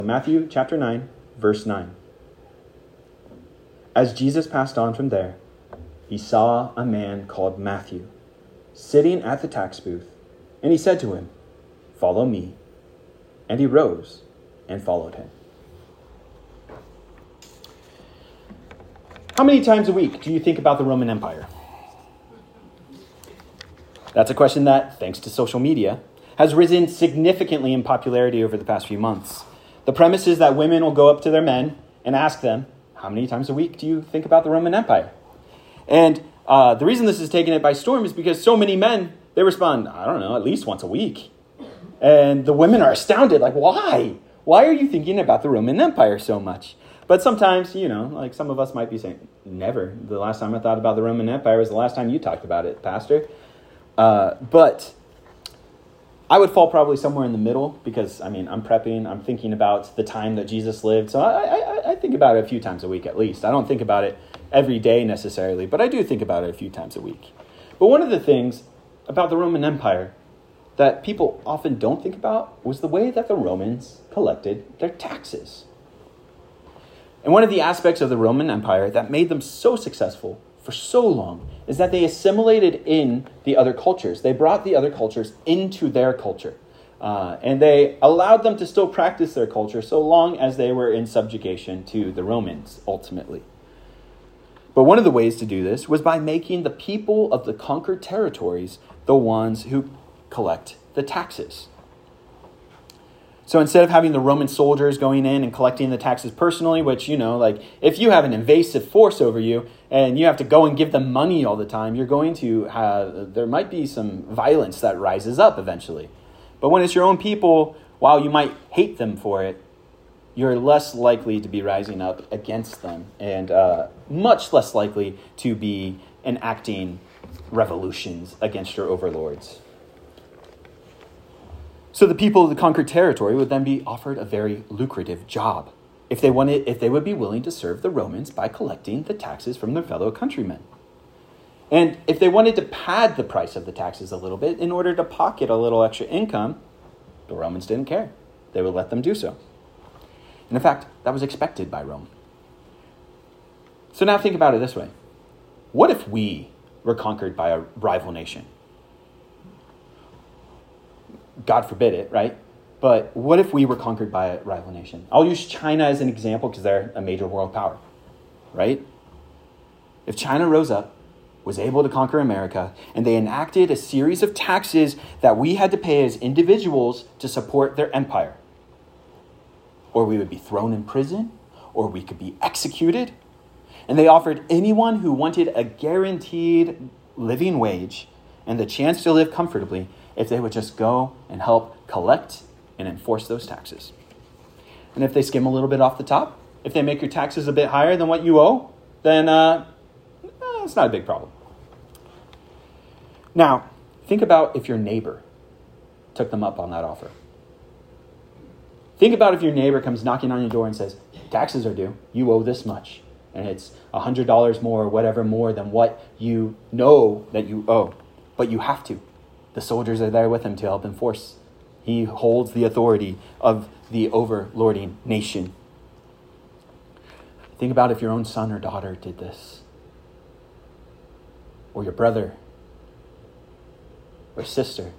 Matthew chapter 9, verse 9. As Jesus passed on from there, he saw a man called Matthew sitting at the tax booth, and he said to him, "Follow me." And he rose and followed him. How many times a week do you think about the Roman Empire? That's a question that, thanks to social media, has risen significantly in popularity over the past few months. The premise is that women will go up to their men and ask them, how many times a week do you think about the Roman Empire? And the reason this is taking it by storm is because so many men, they respond, I don't know, at least once a week. And the women are astounded, like, why? Why are you thinking about the Roman Empire so much? But sometimes, like some of us might be saying, never. The last time I thought about the Roman Empire was the last time you talked about it, Pastor. But I would fall probably somewhere in the middle because, I'm prepping. I'm thinking about the time that Jesus lived. So I think about it a few times a week at least. I don't think about it every day necessarily, but I do think about it a few times a week. But one of the things about the Roman Empire that people often don't think about was the way that the Romans collected their taxes. And one of the aspects of the Roman Empire that made them so successful for so long is that they assimilated in the other cultures. They brought the other cultures into their culture. And they allowed them to still practice their culture so long as they were in subjugation to the Romans, ultimately. But one of the ways to do this was by making the people of the conquered territories the ones who collect the taxes. So instead of having the Roman soldiers going in and collecting the taxes personally, which, if you have an invasive force over you and you have to go and give them money all the time, there might be some violence that rises up eventually. But when it's your own people, while you might hate them for it, you're less likely to be rising up against them and much less likely to be enacting revolutions against your overlords. So the people of the conquered territory would then be offered a very lucrative job if they would be willing to serve the Romans by collecting the taxes from their fellow countrymen. And if they wanted to pad the price of the taxes a little bit in order to pocket a little extra income, the Romans didn't care. They would let them do so. And in fact, that was expected by Rome. So now think about it this way. What if we were conquered by a rival nation? God forbid it, right? But what if we were conquered by a rival nation? I'll use China as an example because they're a major world power, right? If China rose up, was able to conquer America, and they enacted a series of taxes that we had to pay as individuals to support their empire, or we would be thrown in prison, or we could be executed, and they offered anyone who wanted a guaranteed living wage and the chance to live comfortably if they would just go and help collect and enforce those taxes. And if they skim a little bit off the top, if they make your taxes a bit higher than what you owe, then it's not a big problem. Now, think about if your neighbor took them up on that offer. Think about if your neighbor comes knocking on your door and says, taxes are due, you owe this much, and it's $100 more or whatever more than what you know that you owe, but you have to. The soldiers are there with him to help enforce. He holds the authority of the overlording nation. Think about if your own son or daughter did this, or your brother or sister.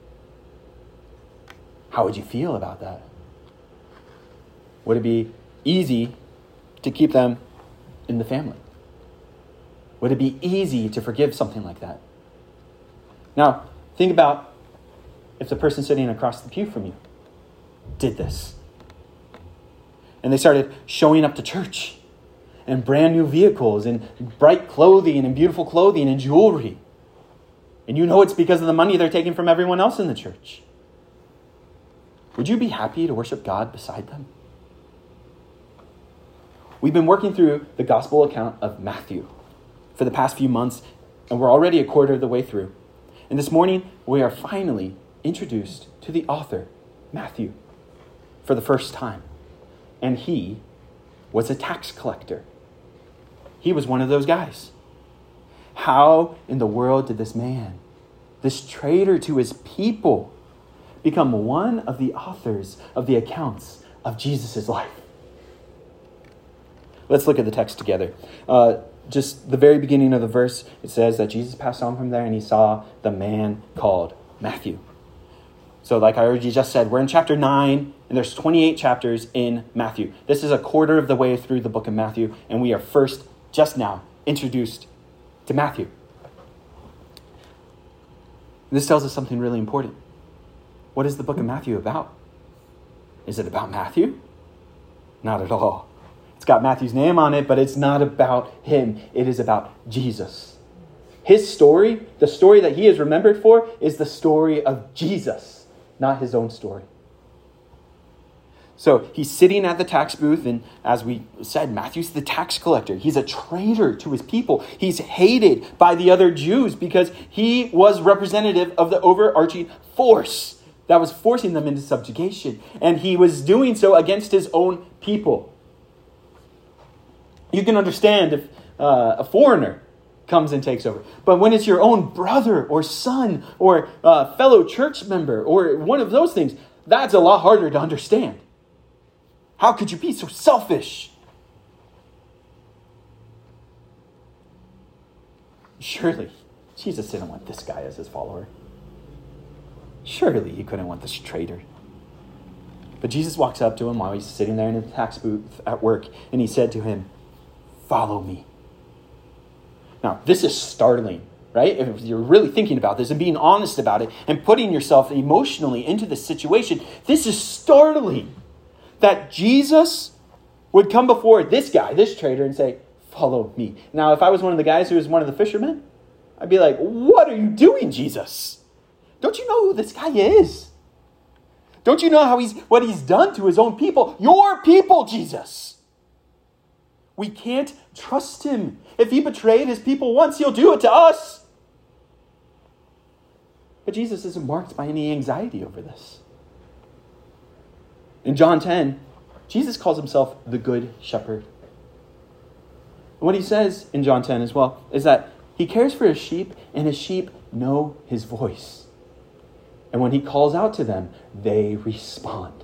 How would you feel about that? Would it be easy to keep them in the family? Would it be easy to forgive something like that? Now, think about if the person sitting across the pew from you did this. And they started showing up to church in brand new vehicles and bright clothing and beautiful clothing and jewelry. And it's because of the money they're taking from everyone else in the church. Would you be happy to worship God beside them? We've been working through the gospel account of Matthew for the past few months, and we're already a quarter of the way through. And this morning, we are finally introduced to the author, Matthew, for the first time. And he was a tax collector. He was one of those guys. How in the world did this man, this traitor to his people, become one of the authors of the accounts of Jesus' life. Let's look at the text together. Just the very beginning of the verse, it says that Jesus passed on from there and he saw the man called Matthew. So like I already just said, we're in chapter 9 and there's 28 chapters in Matthew. This is a quarter of the way through the book of Matthew, and we are first, just now, introduced to Matthew. This tells us something really important. What is the book of Matthew about? Is it about Matthew? Not at all. It's got Matthew's name on it, but it's not about him. It is about Jesus. His story, the story that he is remembered for, is the story of Jesus, not his own story. So he's sitting at the tax booth, and as we said, Matthew's the tax collector. He's a traitor to his people. He's hated by the other Jews because he was representative of the overarching force that was forcing them into subjugation. And he was doing so against his own people. You can understand if a foreigner comes and takes over. But when it's your own brother or son or fellow church member or one of those things, that's a lot harder to understand. How could you be so selfish? Surely, Jesus didn't want this guy as his follower. Surely he couldn't want this traitor. But Jesus walks up to him while he's sitting there in the tax booth at work, and he said to him, "Follow me." Now, this is startling, right? If you're really thinking about this and being honest about it and putting yourself emotionally into the situation, this is startling that Jesus would come before this guy, this traitor, and say, "Follow me." Now, if I was one of the guys who was one of the fishermen, I'd be like, "What are you doing, Jesus? Don't you know who this guy is? Don't you know what he's done to his own people? Your people, Jesus. We can't trust him. If he betrayed his people once, he'll do it to us." But Jesus isn't marked by any anxiety over this. In John 10, Jesus calls himself the Good Shepherd. And what he says in John 10 as well is that he cares for his sheep, and his sheep know his voice. And when he calls out to them, they respond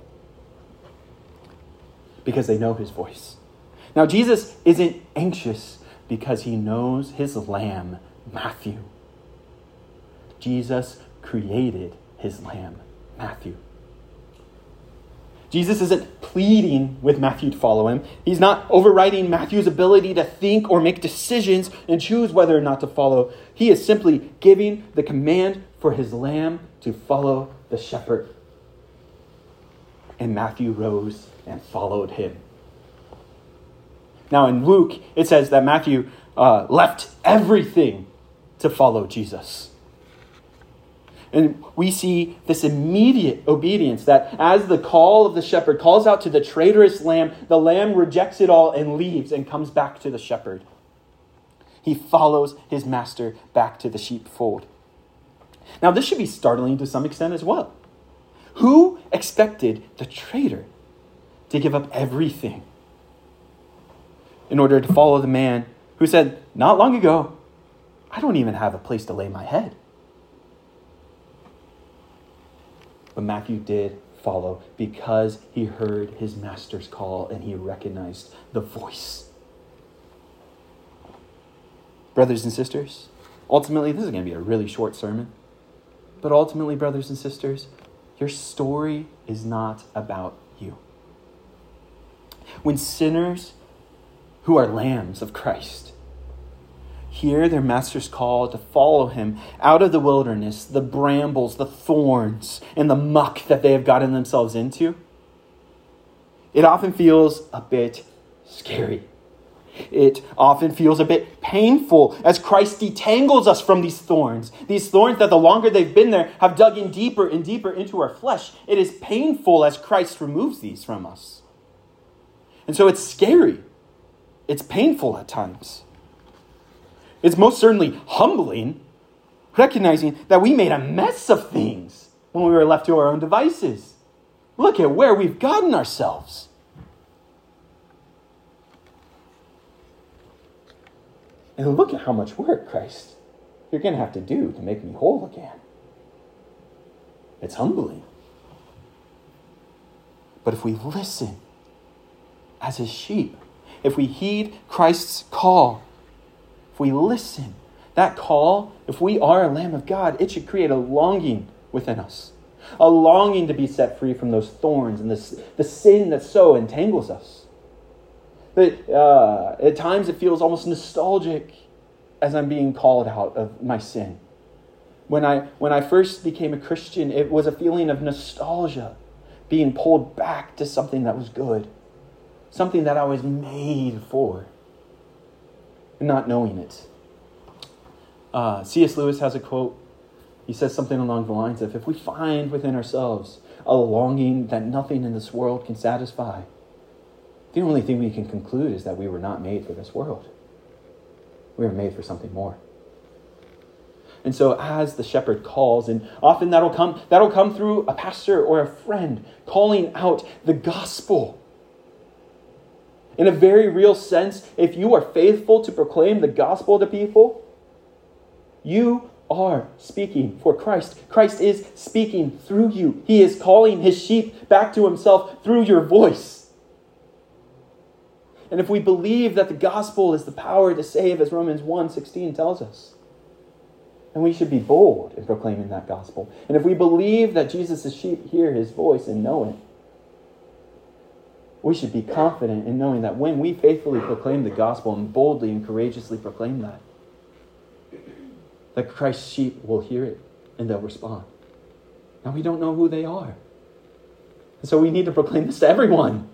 because they know his voice. Now, Jesus isn't anxious because he knows his lamb, Matthew. Jesus created his lamb, Matthew. Jesus isn't pleading with Matthew to follow him. He's not overriding Matthew's ability to think or make decisions and choose whether or not to follow. He is simply giving the command for his lamb to follow the shepherd. And Matthew rose and followed him. Now in Luke, it says that Matthew left everything to follow Jesus. And we see this immediate obedience that as the call of the shepherd calls out to the traitorous lamb, the lamb rejects it all and leaves and comes back to the shepherd. He follows his master back to the sheepfold. Now, this should be startling to some extent as well. Who expected the traitor to give up everything in order to follow the man who said, not long ago, "I don't even have a place to lay my head"? But Matthew did follow because he heard his master's call and he recognized the voice. Brothers and sisters, ultimately, this is going to be a really short sermon. But ultimately, brothers and sisters, your story is not about you. When sinners who are lambs of Christ hear their master's call to follow him out of the wilderness, the brambles, the thorns, and the muck that they have gotten themselves into, it often feels a bit scary. It often feels a bit painful as Christ detangles us from these thorns that the longer they've been there have dug in deeper and deeper into our flesh. It is painful as Christ removes these from us. And so it's scary. It's painful at times. It's most certainly humbling, recognizing that we made a mess of things when we were left to our own devices. Look at where we've gotten ourselves. And look at how much work, Christ, you're going to have to do to make me whole again. It's humbling. But if we listen as his sheep, if we heed Christ's call, if we listen, that call, if we are a Lamb of God, it should create a longing within us. A longing to be set free from those thorns and the sin that so entangles us. But at times it feels almost nostalgic as I'm being called out of my sin. When I first became a Christian, it was a feeling of nostalgia, being pulled back to something that was good, something that I was made for, and not knowing it. C.S. Lewis has a quote. He says something along the lines of, if we find within ourselves a longing that nothing in this world can satisfy, the only thing we can conclude is that we were not made for this world. We were made for something more. And so as the shepherd calls, and often that'll come through a pastor or a friend calling out the gospel. In a very real sense, if you are faithful to proclaim the gospel to people, you are speaking for Christ. Christ is speaking through you. He is calling his sheep back to himself through your voice. And if we believe that the gospel is the power to save, as Romans 1:16 tells us, then we should be bold in proclaiming that gospel. And if we believe that Jesus' sheep hear his voice and know it, we should be confident in knowing that when we faithfully proclaim the gospel and boldly and courageously proclaim that Christ's sheep will hear it and they'll respond. Now we don't know who they are. And so we need to proclaim this to everyone.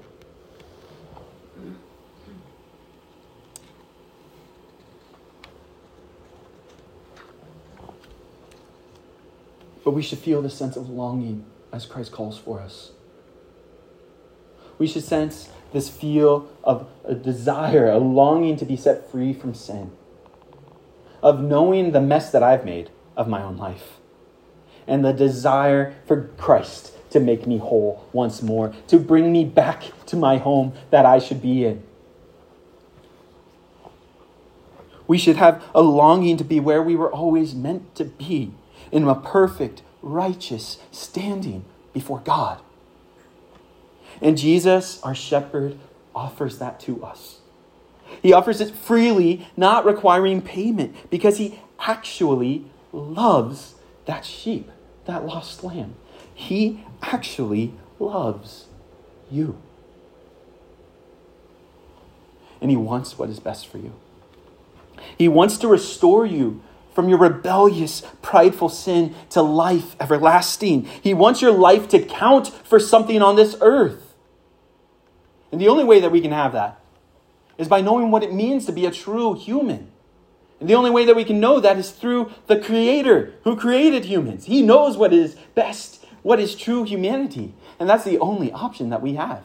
But we should feel the sense of longing as Christ calls for us. We should sense this feel of a desire, a longing to be set free from sin, of knowing the mess that I've made of my own life, and the desire for Christ to make me whole once more, to bring me back to my home that I should be in. We should have a longing to be where we were always meant to be, in a perfect, righteous standing before God. And Jesus, our shepherd, offers that to us. He offers it freely, not requiring payment, because he actually loves that sheep, that lost lamb. He actually loves you. And he wants what is best for you. He wants to restore you from your rebellious, prideful sin to life everlasting. He wants your life to count for something on this earth. And the only way that we can have that is by knowing what it means to be a true human. And the only way that we can know that is through the Creator who created humans. He knows what is best, what is true humanity. And that's the only option that we have.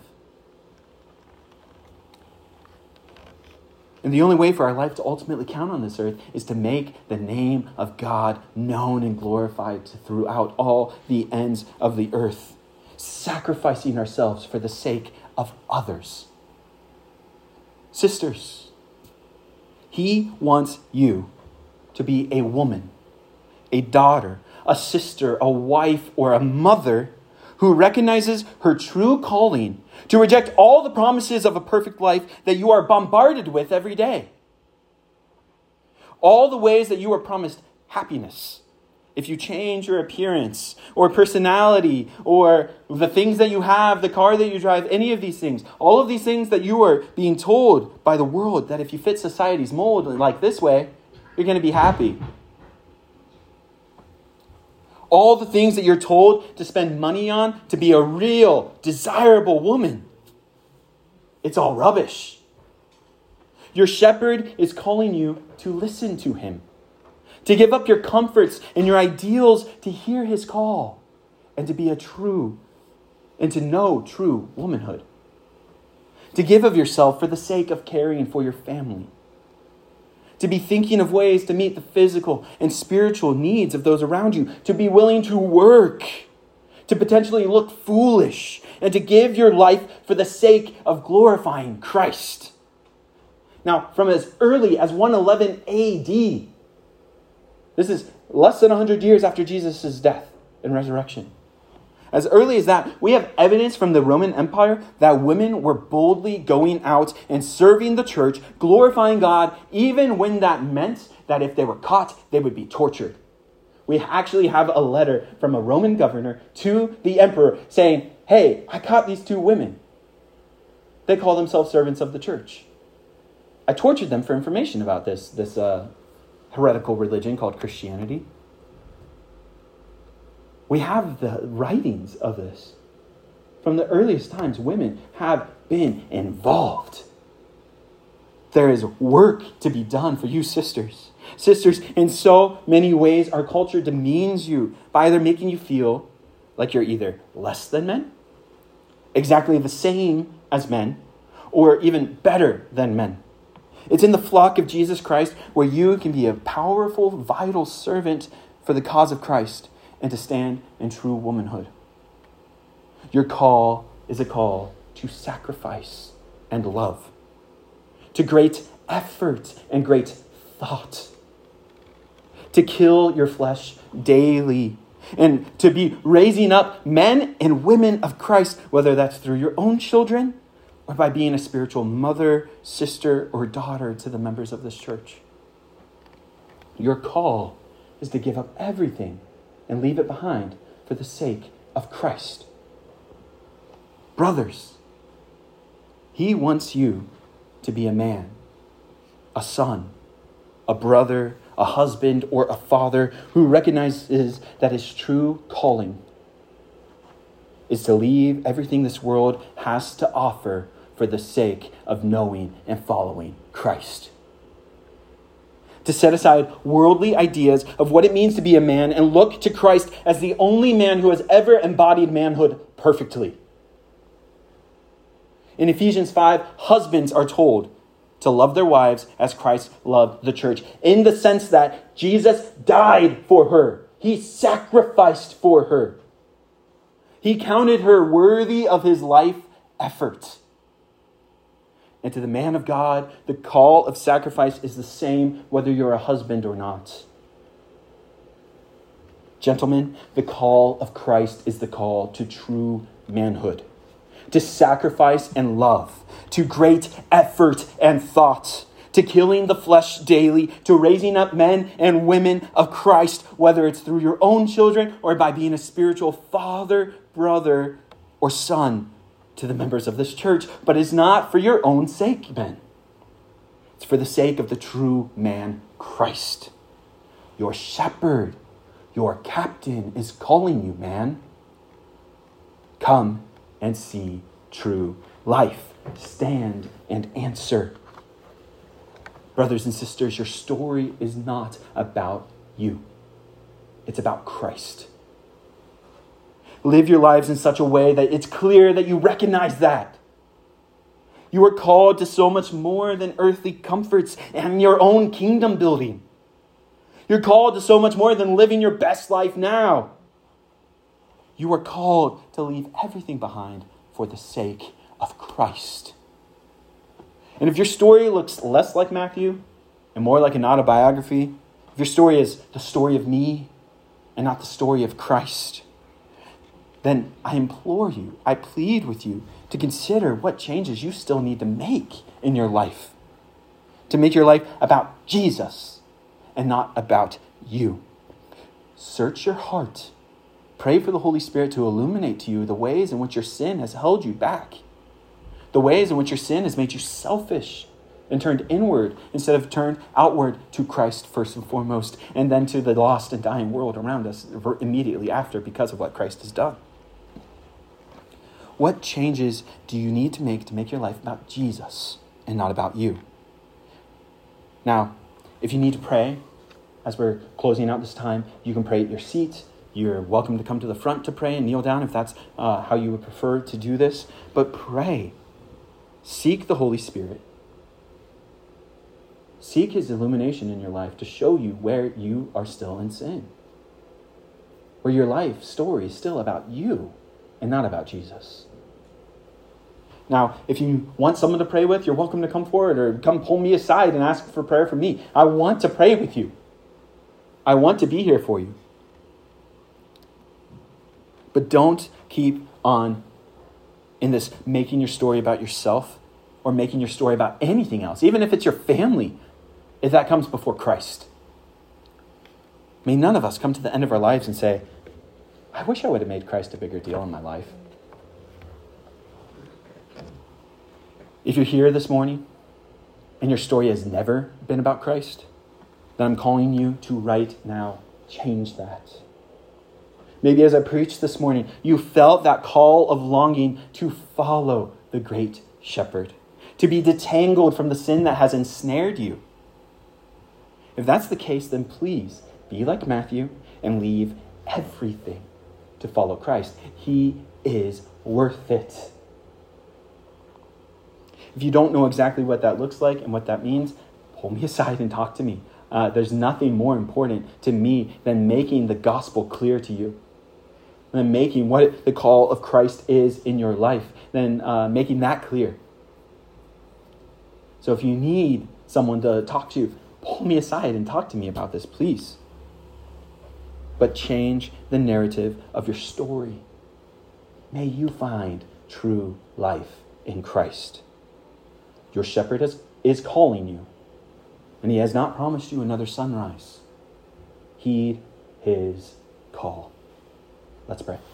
And the only way for our life to ultimately count on this earth is to make the name of God known and glorified throughout all the ends of the earth, sacrificing ourselves for the sake of others. Sisters, he wants you to be a woman, a daughter, a sister, a wife, or a mother who recognizes her true calling to reject all the promises of a perfect life that you are bombarded with every day. All the ways that you are promised happiness if you change your appearance or personality or the things that you have, the car that you drive, any of these things. All of these things that you are being told by the world that if you fit society's mold like this way, you're going to be happy. All the things that you're told to spend money on to be a real, desirable woman. It's all rubbish. Your shepherd is calling you to listen to him, to give up your comforts and your ideals to hear his call, and to be a true, and to know true womanhood. To give of yourself for the sake of caring for your family. To be thinking of ways to meet the physical and spiritual needs of those around you. To be willing to work. To potentially look foolish. And to give your life for the sake of glorifying Christ. Now, from as early as 111 AD, this is less than 100 years after Jesus' death and resurrection. As early as that, we have evidence from the Roman Empire that women were boldly going out and serving the church, glorifying God, even when that meant that if they were caught, they would be tortured. We actually have a letter from a Roman governor to the emperor saying, hey, I caught these 2 women. They call themselves servants of the church. I tortured them for information about this heretical religion called Christianity. We have the writings of this. From the earliest times, women have been involved. There is work to be done for you sisters. Sisters, in so many ways, our culture demeans you by either making you feel like you're either less than men, exactly the same as men, or even better than men. It's in the flock of Jesus Christ where you can be a powerful, vital servant for the cause of Christ and to stand in true womanhood. Your call is a call to sacrifice and love, to great effort and great thought, to kill your flesh daily, and to be raising up men and women of Christ, whether that's through your own children or by being a spiritual mother, sister, or daughter to the members of this church. Your call is to give up everything and leave it behind for the sake of Christ. Brothers, he wants you to be a man, a son, a brother, a husband, or a father who recognizes that his true calling is to leave everything this world has to offer for the sake of knowing and following Christ. To set aside worldly ideas of what it means to be a man and look to Christ as the only man who has ever embodied manhood perfectly. In Ephesians 5, husbands are told to love their wives as Christ loved the church, in the sense that Jesus died for her. He sacrificed for her. He counted her worthy of his life effort. And to the man of God, the call of sacrifice is the same whether you're a husband or not. Gentlemen, the call of Christ is the call to true manhood, to sacrifice and love, to great effort and thought, to killing the flesh daily, to raising up men and women of Christ, whether it's through your own children or by being a spiritual father, brother, or son to the members of this church. But it's not for your own sake, men. It's for the sake of the true man, Christ. Your shepherd, your captain is calling you, man. Come and see true life. Stand and answer. Brothers and sisters, your story is not about you. It's about Christ. Live your lives in such a way that it's clear that you recognize that. You are called to so much more than earthly comforts and your own kingdom building. You're called to so much more than living your best life now. You are called to leave everything behind for the sake of Christ. And if your story looks less like Matthew and more like an autobiography, if your story is the story of me and not the story of Christ, then I implore you, I plead with you to consider what changes you still need to make in your life. To make your life about Jesus and not about you. Search your heart. Pray for the Holy Spirit to illuminate to you the ways in which your sin has held you back. The ways in which your sin has made you selfish and turned inward instead of turned outward to Christ first and foremost, and then to the lost and dying world around us immediately after because of what Christ has done. What changes do you need to make your life about Jesus and not about you? Now, if you need to pray, as we're closing out this time, you can pray at your seat. You're welcome to come to the front to pray and kneel down if that's how you would prefer to do this. But pray. Seek the Holy Spirit. Seek his illumination in your life to show you where you are still in sin. Where your life story is still about you and not about Jesus. Now, if you want someone to pray with, you're welcome to come forward or come pull me aside and ask for prayer from me. I want to pray with you. I want to be here for you. But don't keep on in this making your story about yourself or making your story about anything else, even if it's your family, if that comes before Christ. May none of us come to the end of our lives and say, I wish I would have made Christ a bigger deal in my life. If you're here this morning and your story has never been about Christ, then I'm calling you to right now change that. Maybe as I preached this morning, you felt that call of longing to follow the great shepherd, to be detangled from the sin that has ensnared you. If that's the case, then please be like Matthew and leave everything to follow Christ. He is worth it. If you don't know exactly what that looks like and what that means, pull me aside and talk to me. There's nothing more important to me than making the gospel clear to you, than making what the call of Christ is in your life, than making that clear. So if you need someone to talk to, pull me aside and talk to me about this, please. But change the narrative of your story. May you find true life in Christ. Your shepherd is calling you, and he has not promised you another sunrise. Heed his call. Let's pray.